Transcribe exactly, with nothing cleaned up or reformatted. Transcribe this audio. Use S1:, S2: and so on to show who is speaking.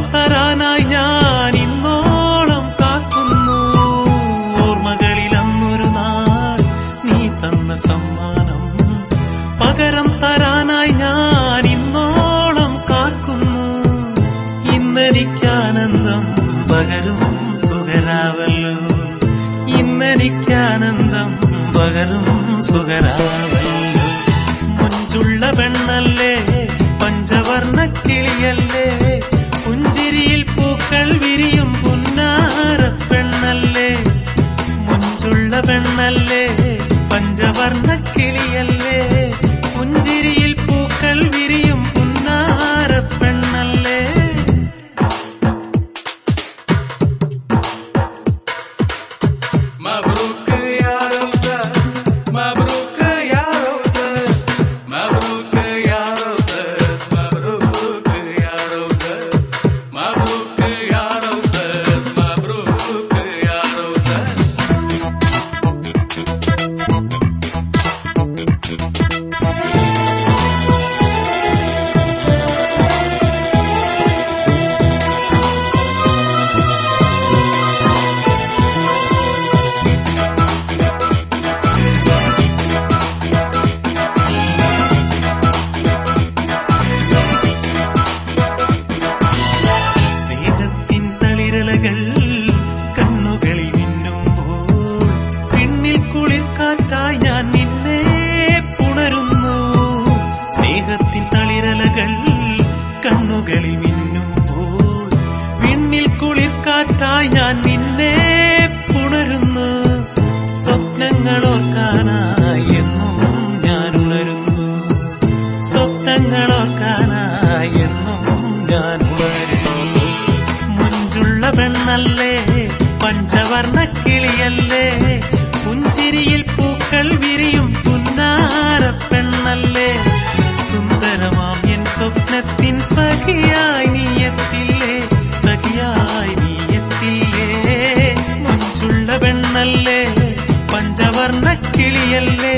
S1: തരാനായി ഞാൻ ഇന്നോളം കാക്കുന്നു. ഓർമ്മകളിൽ അന്നൊരു നാൾ നീ തന്ന സമ്മാനം പകരം തരാനായി ഞാൻ ഇന്നോളം കാക്കുന്നു. ഇന്നെനിക്കാനന്ദം പകരും സുഖരാവല്ലോ, ഇന്നെനിക്കാനന്ദം പകരും സുഖരാവല്ലോ. മുഞ്ചുള്ള പെണ്ണല്ലേ പഞ്ചവർണ്ണ കിളിയല്ലേ, പുഞ്ചിരിയിൽ പൂക്കൾ വിരിയും പുന്നാര പെണ്ണല്ലേ. മുഞ്ചുള്ള പെണ്ണല്ലേ പഞ്ചവർണ്ണ കിളിയല്ലേ, പുഞ്ചിരിയിൽ പൂക്കൾ വിരിയും പുന്നാര പെണ്ണല്ലേ.
S2: مبروك يا روزة مبروك يا روزة مبروك يا روزة مبروك يا روزة مبروك يا روزة مبروك يا روزة.
S1: കണ്ണുകളിൽ മിന്നുമ്പോൾ പിന്നിൽ കുളിർക്കാറ്റായി ഞാൻ നിന്നെ പുണരുന്നു. സ്നേഹത്തിൻ തളിരലകൾ കണ്ണുകളിൽ മിന്നുമ്പോൾ പിന്നിൽ കുളിർക്കാറ്റായി ഞാൻ നിന്നെ പുണരുന്നു. സ്വപ്നങ്ങളോർക്കാനായി എന്നും ഞാൻ ഉണരുന്നു, സ്വപ്നങ്ങളോർക്കാനായി എന്നും ഞാൻ ഉണരുന്നു. മുഞ്ചുള്ള പെണ്ണല്ലേ പഞ്ചവർണ്ണ കിളിയല്ലേ, പുഞ്ചിരിയിൽ പൂക്കൾ വിരിയും പുന്നാര പെണ്ണല്ലേ. സുന്ദരമാം എൻ സ്വപ്നത്തിൻ സഖിയായി നീയെത്തില്ലേ, സഖിയായി നീയെത്തില്ലേ. മുഞ്ചുള്ള പെണ്ണല്ലേ പഞ്ചവർണ്ണ കിളിയല്ലേ,